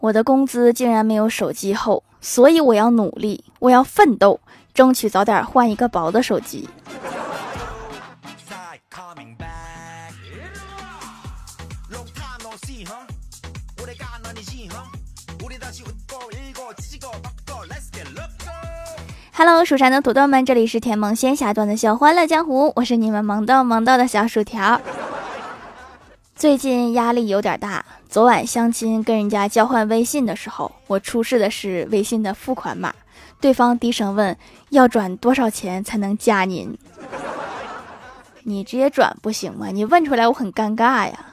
我的工资竟然没有手机厚，所以我要努力，我要奋斗，争取早点换一个薄的手机。Hello， 蜀山的土豆们，这里是甜萌仙侠段的小欢乐江湖，我是你们萌豆的小薯条。最近压力有点大，昨晚相亲跟人家交换微信的时候，我出示的是微信的付款码，对方低声问要转多少钱才能加您。你直接转不行吗？你问出来我很尴尬呀。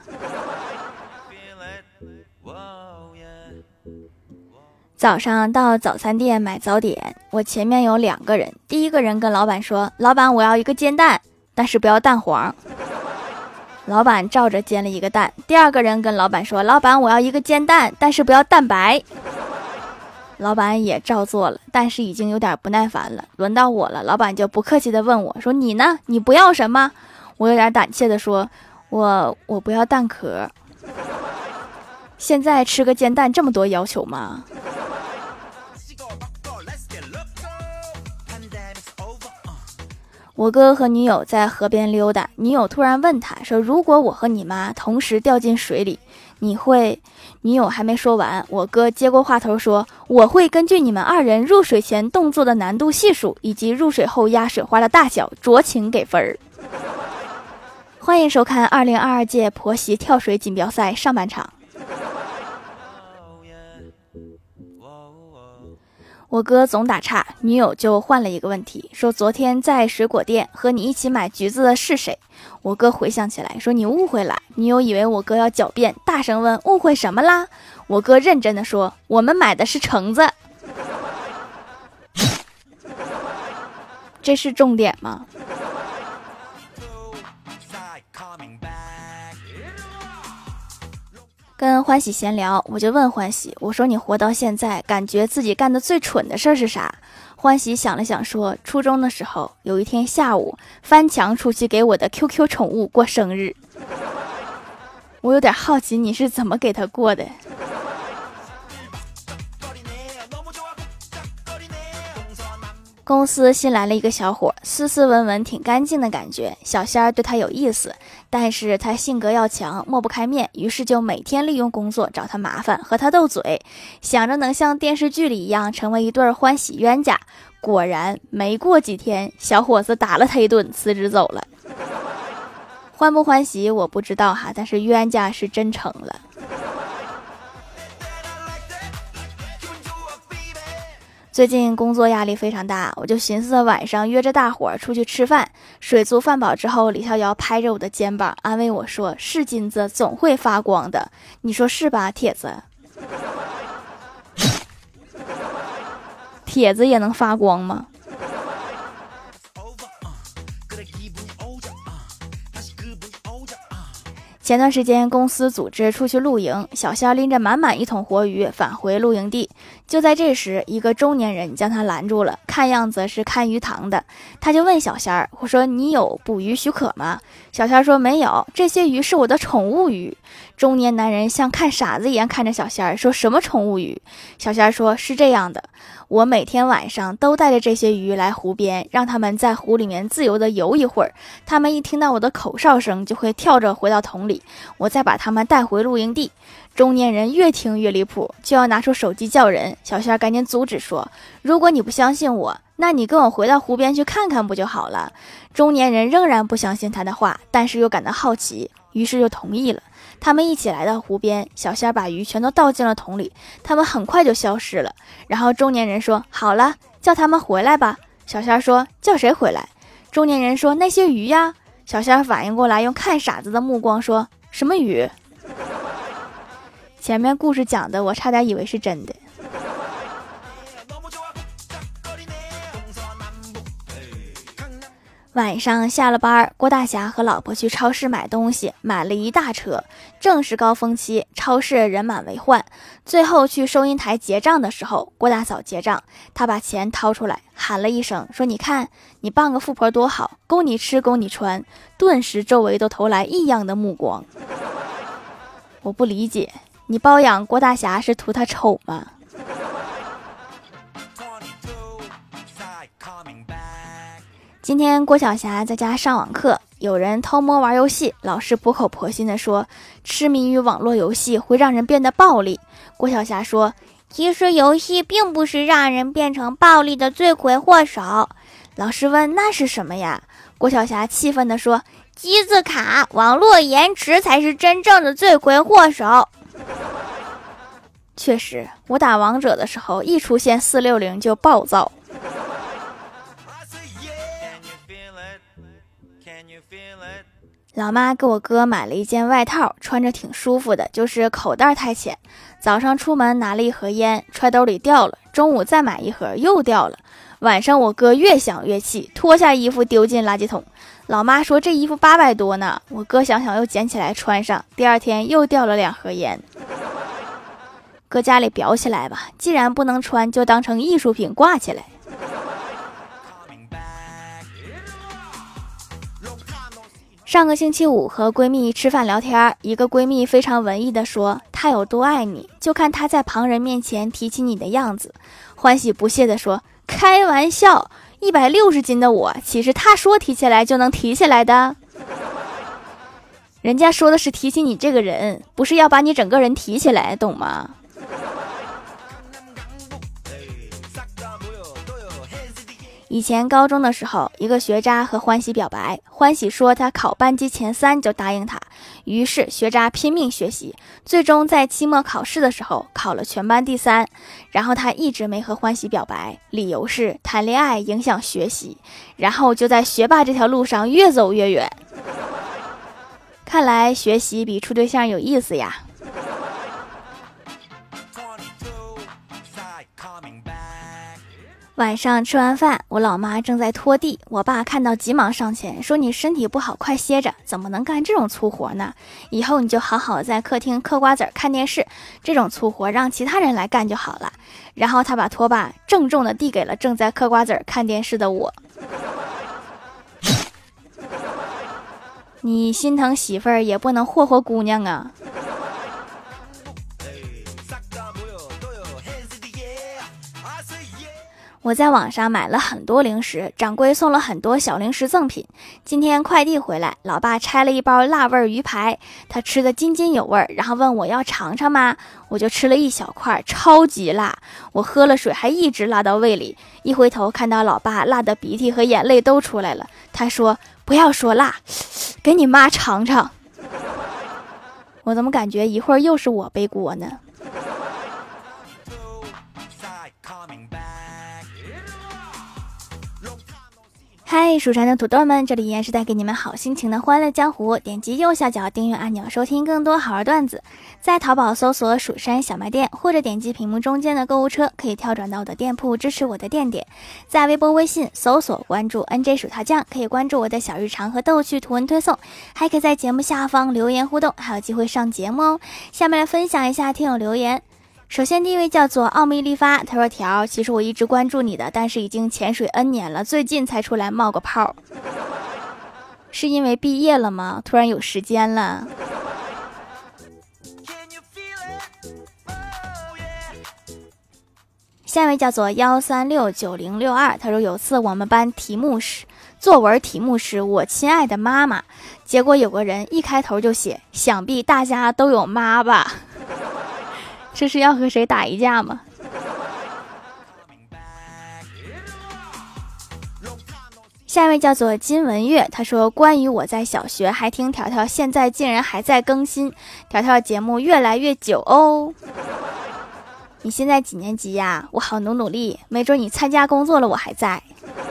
早上到早餐店买早点，我前面有2个人，第一个人跟老板说，老板我要一个煎蛋，但是不要蛋黄。老板照着煎了一个蛋。第二个人跟老板说，老板我要一个煎蛋，但是不要蛋白。老板也照做了，但是已经有点不耐烦了。轮到我了，老板就不客气的问我说，你呢？你不要什么？我有点胆怯的说，我不要蛋壳。现在吃个煎蛋这么多要求吗？我哥和女友在河边溜达，女友突然问他说，如果我和你妈同时掉进水里，你会？女友还没说完，我哥接过话头说，我会根据你们2人入水前动作的难度系数以及入水后压水花的大小酌情给分儿。欢迎收看2022届婆媳跳水锦标赛上半场。我哥总打岔，女友就换了一个问题，说昨天在水果店和你一起买橘子的是谁？我哥回想起来说，你误会了。女友以为我哥要狡辩，大声问，误会什么啦？我哥认真的说，我们买的是橙子。这是重点吗？跟欢喜闲聊，我就问欢喜，我说你活到现在感觉自己干的最蠢的事是啥？欢喜想了想说，初中的时候有一天下午翻墙出去给我的 QQ 宠物过生日。我有点好奇你是怎么给他过的。公司新来了一个小伙，斯斯文文挺干净的感觉，小仙儿对他有意思，但是他性格要强，抹不开面，于是就每天利用工作找他麻烦，和他斗嘴，想着能像电视剧里一样成为一对欢喜冤家。果然没过几天，小伙子打了他一顿，辞职走了。欢不欢喜我不知道哈，但是冤家是真成了。最近工作压力非常大，我就寻思晚上约着大伙儿出去吃饭。水足饭饱之后，李逍遥拍着我的肩膀安慰我说，是金子总会发光的，你说是吧，铁子？铁子也能发光吗？前段时间公司组织出去露营，小仙拎着满满一桶活鱼返回露营地。就在这时，一个中年人将他拦住了，看样子是看鱼塘的。他就问小仙儿，我说你有捕鱼许可吗？小仙儿说没有，这些鱼是我的宠物鱼。中年男人像看傻子一样看着小仙儿，说什么宠物鱼？小仙儿说，是这样的，我每天晚上都带着这些鱼来湖边，让他们在湖里面自由地游一会儿，他们一听到我的口哨声就会跳着回到桶里，我再把他们带回露营地。中年人越听越离谱，就要拿出手机叫人。小仙儿赶紧阻止说，如果你不相信我，那你跟我回到湖边去看看不就好了。中年人仍然不相信他的话，但是又感到好奇，于是就同意了。他们一起来到湖边，小仙儿把鱼全都倒进了桶里，他们很快就消失了。然后中年人说，好了，叫他们回来吧。小仙儿说，叫谁回来？中年人说，那些鱼呀。小仙儿反应过来，用看傻子的目光说，什么鱼？前面故事讲的我差点以为是真的。晚上下了班，郭大侠和老婆去超市买东西，买了一大车，正是高峰期，超市人满为患。最后去收银台结账的时候，郭大嫂结账，她把钱掏出来，喊了一声说，你看你傍个富婆多好，供你吃供你穿。顿时周围都投来异样的目光。我不理解， 你包养郭大侠是图他丑吗？今天郭晓霞在家上网课，有人偷摸玩游戏，老师苦口婆心地说，痴迷于网络游戏会让人变得暴力。郭晓霞说，其实游戏并不是让人变成暴力的罪魁祸首。老师问，那是什么呀？郭晓霞气愤地说，机子卡，网络延迟才是真正的罪魁祸首。确实，我打王者的时候一出现460就暴躁。老妈给我哥买了一件外套，穿着挺舒服的，就是口袋太浅。早上出门拿了一盒烟，揣兜里掉了，中午再买一盒又掉了。晚上我哥越想越气，脱下衣服丢进垃圾桶。老妈说这衣服800多呢，我哥想想又捡起来穿上，第二天又掉了2盒烟。搁家里裱起来吧，既然不能穿，就当成艺术品挂起来。上个星期五和闺蜜吃饭聊天，一个闺蜜非常文艺地说，他有多爱你，就看他在旁人面前提起你的样子。欢喜不屑地说，开玩笑，160斤的我，岂是他说提起来就能提起来的？人家说的是提起你这个人，不是要把你整个人提起来，懂吗？以前高中的时候，一个学渣和欢喜表白，欢喜说他考班级前3就答应他，于是学渣拼命学习，最终在期末考试的时候考了全班第3，然后他一直没和欢喜表白，理由是谈恋爱影响学习，然后就在学霸这条路上越走越远。看来学习比处对象有意思呀。晚上吃完饭，我老妈正在拖地，我爸看到急忙上前说，你身体不好快歇着，怎么能干这种粗活呢？以后你就好好在客厅嗑瓜子看电视，这种粗活让其他人来干就好了。然后他把拖把郑重地递给了正在嗑瓜子看电视的我。你心疼媳妇儿也不能霍霍姑娘啊。我在网上买了很多零食，掌柜送了很多小零食赠品。今天快递回来，老爸拆了一包辣味鱼排，他吃得津津有味，然后问我要尝尝吗？我就吃了一小块，超级辣，我喝了水还一直辣到胃里。一回头看到老爸辣的鼻涕和眼泪都出来了，他说，不要说辣，给你妈尝尝。我怎么感觉一会儿又是我背锅呢？嗨，蜀山的土豆们，这里依然是带给你们好心情的欢乐江湖。点击右下角订阅按钮，收听更多好玩段子。在淘宝搜索蜀山小卖店，或者点击屏幕中间的购物车，可以跳转到我的店铺，支持我的店点。在微博微信搜索关注 NJ 薯条酱，可以关注我的小日常和逗趣图文推送，还可以在节目下方留言互动，还有机会上节目哦。下面来分享一下听友留言。首先第一位叫做奥秘立发，他说，条，其实我一直关注你的，但是已经潜水 N 年了，最近才出来冒个泡。是因为毕业了吗？突然有时间了。下一位叫做1369062，他说，有次我们班作文题目是我亲爱的妈妈，结果有个人一开头就写，想必大家都有妈吧。这是要和谁打一架吗？下一位叫做金文月，他说，关于我在小学还听条条现在竟然还在更新，条条节目越来越久哦。你现在几年级呀？我好努力，没准你参加工作了我还在。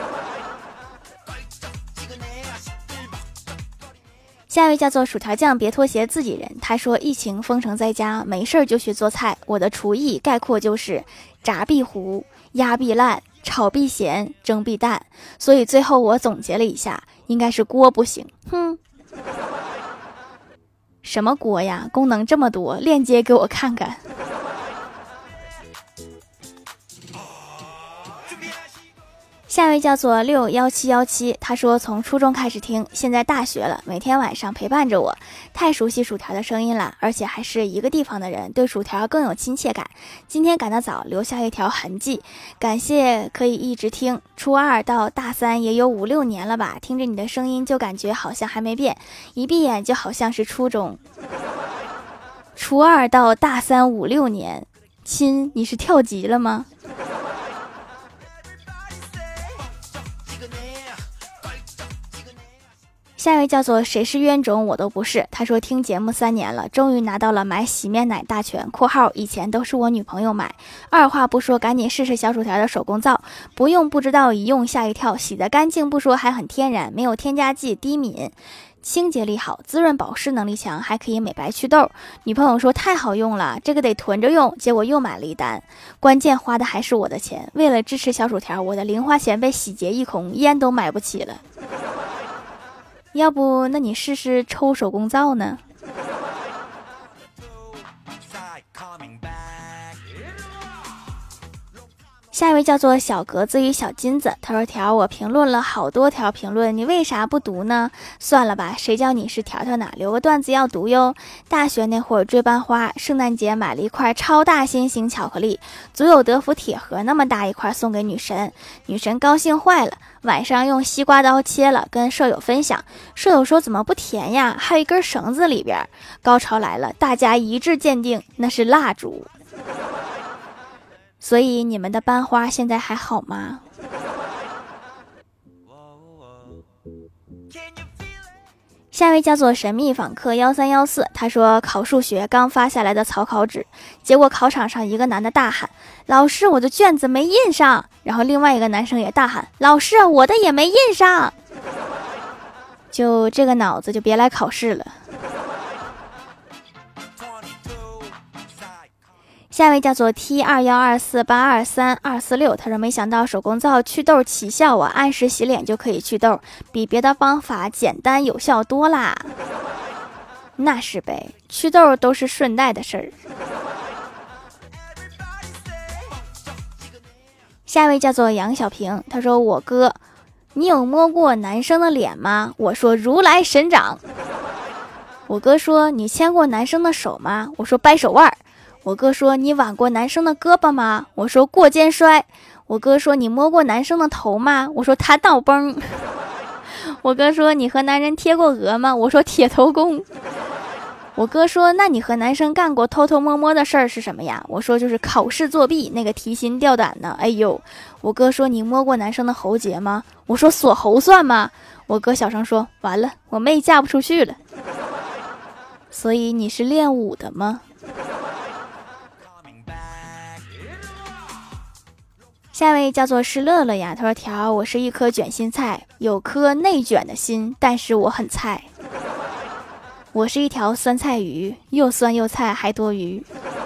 下一位叫做薯条酱别拖鞋自己人，他说，疫情封城在家，没事就学做菜，我的厨艺概括就是炸必糊、压必烂、炒必咸、蒸必淡，所以最后我总结了一下，应该是锅不行。什么锅呀？功能这么多，链接给我看看。 下一位叫做61717，他说从初中开始听，现在大学了，每天晚上陪伴着我，太熟悉薯条的声音了，而且还是一个地方的人，对薯条更有亲切感。今天赶得早，留下一条痕迹，感谢可以一直听，初二到大三也有5-6年了吧，听着你的声音就感觉好像还没变，一闭眼就好像是初中。初二到大三5-6年，亲，你是跳级了吗？下一位叫做谁是冤种我都不是，他说听节目3年了，终于拿到了买洗面奶大全（括号以前都是我女朋友买），二话不说赶紧试试小薯条的手工皂，不用不知道，一用吓一跳，洗得干净不说还很天然，没有添加剂，低敏，清洁力好，滋润保湿能力强，还可以美白祛痘。女朋友说太好用了，这个得囤着用，结果又买了一单，关键花的还是我的钱。为了支持小薯条，我的零花钱被洗劫一空，烟都买不起了。要不那你试试抽手工皂呢？下一位叫做小格子与小金子，他说条我评论了好多条评论，你为啥不读呢？算了吧，谁叫你是条条呢？留个段子要读哟。大学那会儿追班花，圣诞节买了一块超大心形巧克力，足有德芙铁盒那么大一块送给女神，女神高兴坏了，晚上用西瓜刀切了，跟舍友分享，舍友说怎么不甜呀？还有一根绳子里边。高潮来了，大家一致鉴定那是蜡烛。所以你们的班花现在还好吗？下一位叫做神秘访客1314，他说考数学刚发下来的草稿纸，结果考场上一个男的大喊，老师我的卷子没印上，然后另外一个男生也大喊，老师我的也没印上，就这个脑子就别来考试了。下一位叫做 T21248232246，他说没想到手工皂祛痘奇效啊，按时洗脸就可以祛痘，比别的方法简单有效多啦。那是呗，祛痘都是顺带的事儿。下一位叫做杨小平，他说我哥，你有摸过男生的脸吗？我说如来神掌。我哥说你牵过男生的手吗？我说掰手腕。我哥说你挽过男生的胳膊吗？我说过肩摔。我哥说你摸过男生的头吗？我说他闹崩。我哥说你和男人贴过额吗？我说铁头功。我哥说那你和男生干过偷偷摸摸的事儿是什么呀？我说就是考试作弊，那个提心吊胆的。哎呦，我哥说你摸过男生的喉结吗？我说锁喉算吗？我哥小声说完了，我妹嫁不出去了。所以你是练武的吗？下位叫做是乐乐呀，他说条我是一颗卷心菜，有颗内卷的心，但是我很菜。我是一条酸菜鱼，又酸又菜还多余。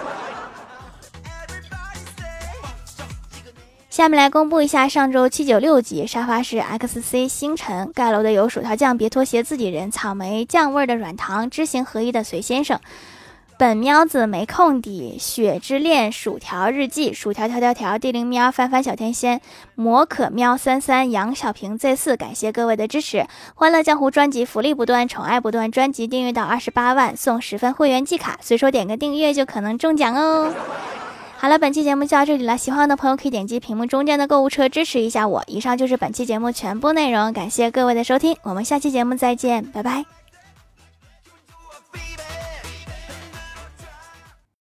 下面来公布一下上周796集，沙发是 XC 星辰，盖楼的有薯条酱别拖鞋自己人，草莓酱味的软糖，知行合一的隋先生，本喵子没空的，雪之恋，薯条日记，薯条条条条，地灵喵，翻翻小天仙，魔可喵33，杨小平 Z4，感谢各位的支持。欢乐江湖专辑福利不断，宠爱不断，专辑订阅到28万送10份会员季卡，随手点个订阅就可能中奖哦。好了，本期节目就到这里了，喜欢的朋友可以点击屏幕中间的购物车支持一下我。以上就是本期节目全部内容，感谢各位的收听，我们下期节目再见，拜拜。